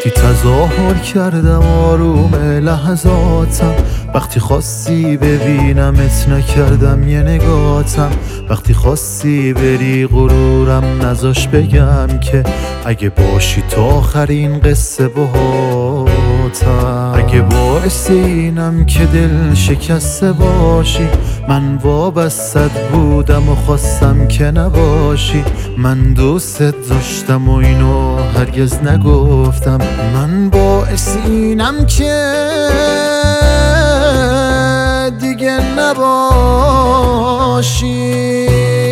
وقتی تظاهر کردم آروم لحظاتم، وقتی خواستی ببینمت نکردم یه نگاتم، وقتی خواستی بری غرورم نذاش بگم که اگه باشی تا آخرین قصه باهاتم. اگه باعث اینم که دل شکسته باشی، من وابستت بودم و خواستم که نباشی. من دوستت داشتم و اینو هرگز نگفتم. من باعث اینم که دیگه نباشی.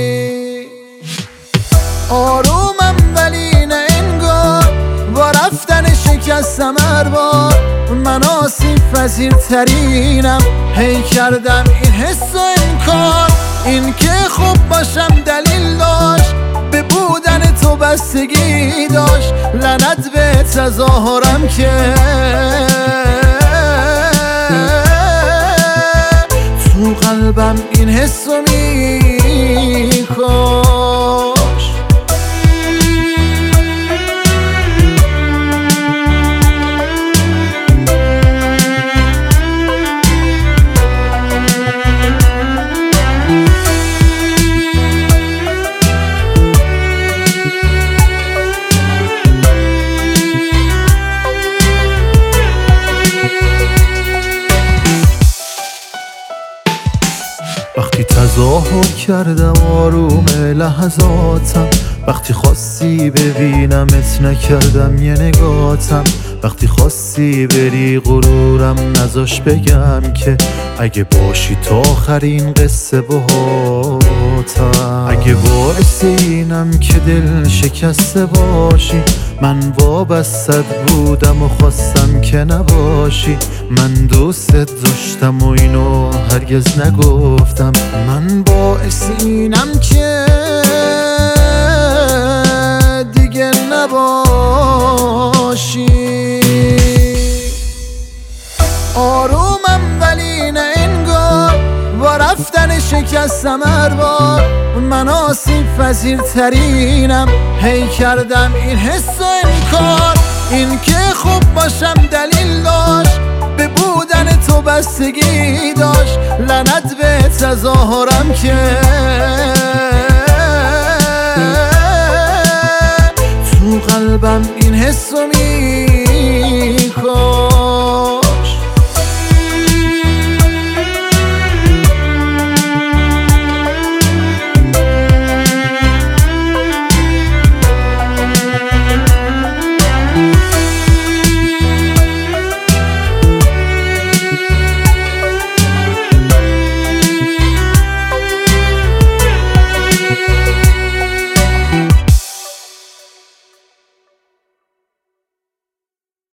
آرومم ولی نه انگار، با رفتن شکستم هر بار. من آسیب پذیرترینم، هی کردم این حس و انکار. این که خوب باشم دلیل داشت، به بودن تو بستگی داشت. لعنت به تظاهرم که تو قلبم این حسو میکاش. وقتی تظاهر کردم آروم لحظاتم، وقتی خواستی ببینمت نکردم یه نگاتم، وقتی خواستی بری غرورم نذاش بگم که اگه باشی تا آخرین قصه باهاتم. اگه باعث اینم که دل شکسته باشی، من وابستت بودم و خواستم که نباشی. من دوستت داشتم و اینو هرگز نگفتم. من باعث اینم که دیگه نباشی. آرومم ولی نه انگار، با رفتن شکستم هر بار. من آسیب پذیرترینم، هی کردم این حس و انکار. این که خوب باشم دلیل داشت، به بودن تو بستگی داشت. لعنت به تظاهرم که تو قلبم این حسو